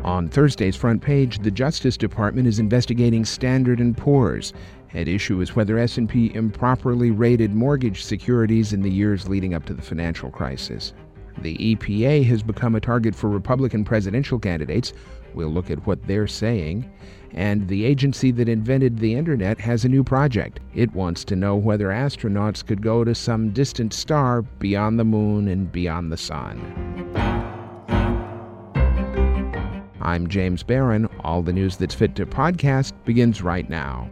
On Thursday's front page, the Justice Department is investigating Standard & Poor's. At issue is whether S&P improperly rated mortgage securities in the years leading up to the financial crisis. The EPA has become a target for Republican presidential candidates. We'll look at what they're saying. And the agency that invented the internet has a new project. It wants to know whether astronauts could go to some distant star beyond the moon and beyond the sun. I'm James Barron. All the news that's fit to podcast begins right now.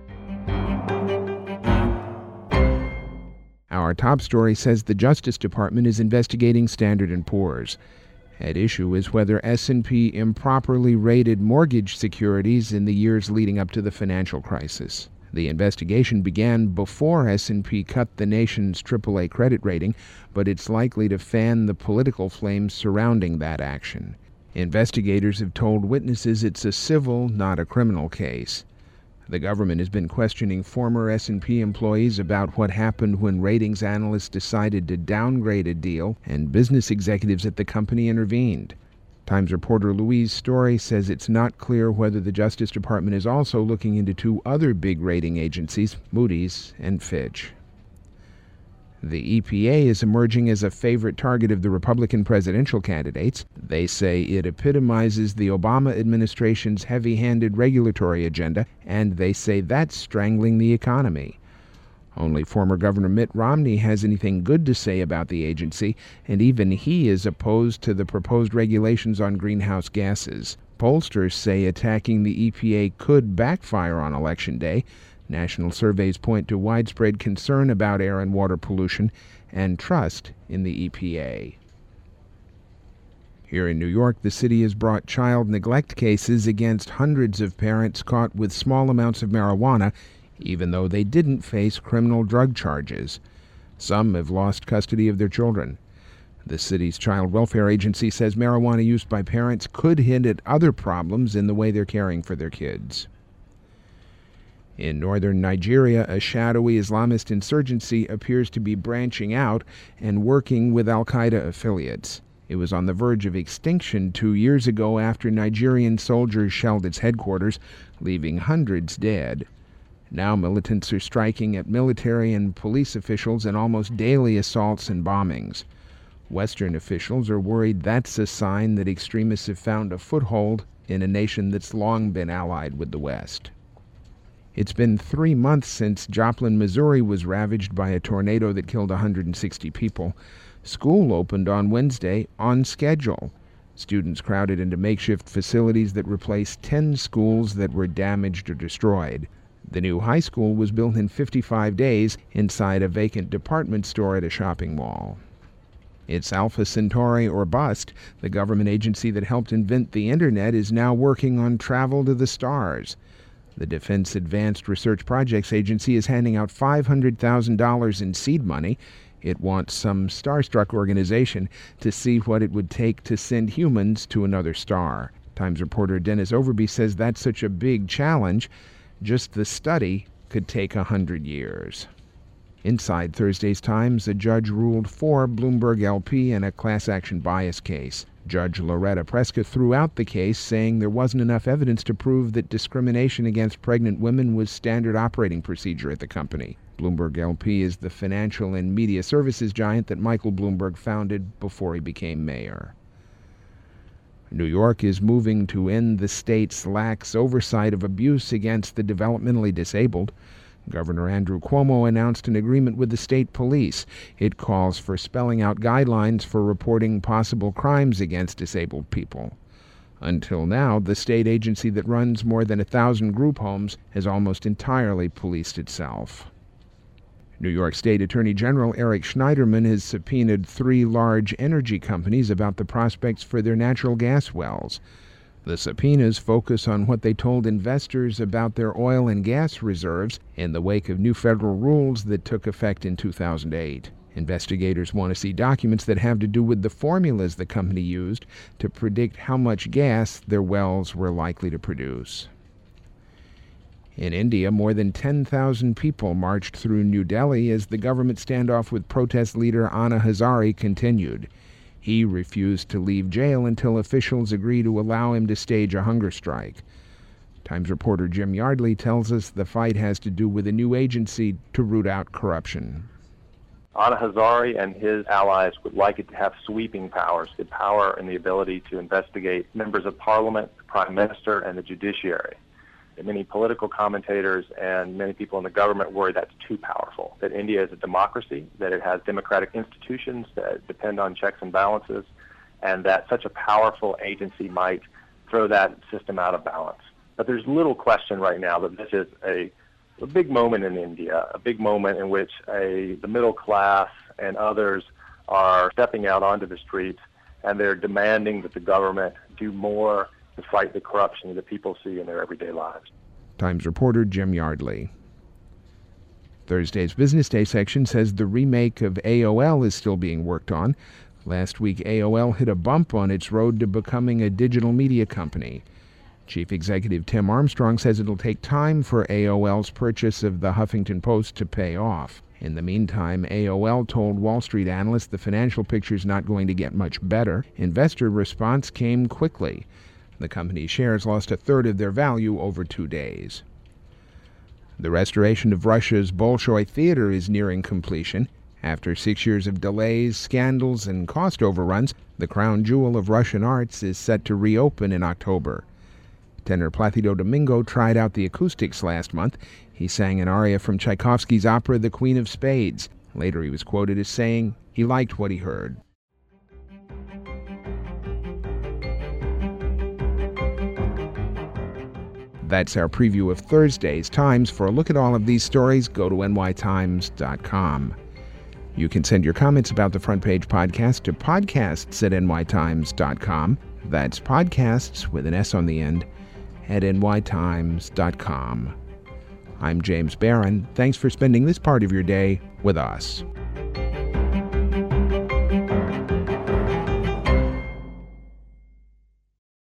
Our top story says the Justice Department is investigating Standard & Poor's. At issue is whether S&P improperly rated mortgage securities in the years leading up to the financial crisis. The investigation began before S&P cut the nation's AAA credit rating, but it's likely to fan the political flames surrounding that action. Investigators have told witnesses it's a civil, not a criminal case. The government has been questioning former S&P employees about what happened when ratings analysts decided to downgrade a deal and business executives at the company intervened. Times reporter Louise Story says it's not clear whether the Justice Department is also looking into two other big rating agencies, Moody's and Fitch. The EPA is emerging as a favorite target of the Republican presidential candidates. They say it epitomizes the Obama administration's heavy-handed regulatory agenda, and they say that's strangling the economy. Only former Governor Mitt Romney has anything good to say about the agency, and even he is opposed to the proposed regulations on greenhouse gases. Pollsters say attacking the EPA could backfire on Election Day. National surveys point to widespread concern about air and water pollution and trust in the EPA. Here in New York, the city has brought child neglect cases against hundreds of parents caught with small amounts of marijuana, even though they didn't face criminal drug charges. Some have lost custody of their children. The city's child welfare agency says marijuana use by parents could hint at other problems in the way they're caring for their kids. In northern Nigeria, a shadowy Islamist insurgency appears to be branching out and working with al-Qaeda affiliates. It was on the verge of extinction 2 years ago after Nigerian soldiers shelled its headquarters, leaving hundreds dead. Now militants are striking at military and police officials in almost daily assaults and bombings. Western officials are worried that's a sign that extremists have found a foothold in a nation that's long been allied with the West. It's been 3 months since Joplin, Missouri was ravaged by a tornado that killed 160 people. School opened on Wednesday on schedule. Students crowded into makeshift facilities that replaced 10 schools that were damaged or destroyed. The new high school was built in 55 days inside a vacant department store at a shopping mall. It's Alpha Centauri or bust. The government agency that helped invent the internet is now working on travel to the stars. The Defense Advanced Research Projects Agency is handing out $500,000 in seed money. It wants some starstruck organization to see what it would take to send humans to another star. Times reporter Dennis Overby says that's such a big challenge, just the study could take 100 years. Inside Thursday's Times, a judge ruled for Bloomberg LP in a class action bias case. Judge Loretta Preska threw out the case, saying there wasn't enough evidence to prove that discrimination against pregnant women was standard operating procedure at the company. Bloomberg LP is the financial and media services giant that Michael Bloomberg founded before he became mayor. New York is moving to end the state's lax oversight of abuse against the developmentally disabled. Governor Andrew Cuomo announced an agreement with the state police. It calls for spelling out guidelines for reporting possible crimes against disabled people. Until now, the state agency that runs more than 1,000 group homes has almost entirely policed itself. New York State Attorney General Eric Schneiderman has subpoenaed 3 large energy companies about the prospects for their natural gas wells. The subpoenas focus on what they told investors about their oil and gas reserves in the wake of new federal rules that took effect in 2008. Investigators want to see documents that have to do with the formulas the company used to predict how much gas their wells were likely to produce. In India, more than 10,000 people marched through New Delhi as the government standoff with protest leader Anna Hazare continued. He refused to leave jail until officials agree to allow him to stage a hunger strike. Times reporter Jim Yardley tells us the fight has to do with a new agency to root out corruption. Ana Hazari and his allies would like it to have sweeping powers, the power and the ability to investigate members of parliament, the prime minister, and the judiciary. And many political commentators and many people in the government worry that's too powerful, that India is a democracy, that it has democratic institutions that depend on checks and balances, and that such a powerful agency might throw that system out of balance. But there's little question right now that this is a big moment in India, a big moment in which the middle class and others are stepping out onto the streets, and they're demanding that the government do more to fight the corruption that people see in their everyday lives. Times reporter Jim Yardley. Thursday's Business Day section says the remake of AOL is still being worked on. Last week, AOL hit a bump on its road to becoming a digital media company. Chief Executive Tim Armstrong says it'll take time for AOL's purchase of the Huffington Post to pay off. In the meantime, AOL told Wall Street analysts the financial picture's not going to get much better. Investor response came quickly. The company's shares lost a third of their value over 2 days. The restoration of Russia's Bolshoi Theater is nearing completion. After 6 years of delays, scandals, and cost overruns, the crown jewel of Russian arts is set to reopen in October. Tenor Placido Domingo tried out the acoustics last month. He sang an aria from Tchaikovsky's opera The Queen of Spades. Later he was quoted as saying he liked what he heard. That's our preview of Thursday's Times. For a look at all of these stories, go to nytimes.com. You can send your comments about the Front Page Podcast to podcasts@nytimes.com. That's podcasts with an S on the end at nytimes.com. I'm James Barron. Thanks for spending this part of your day with us.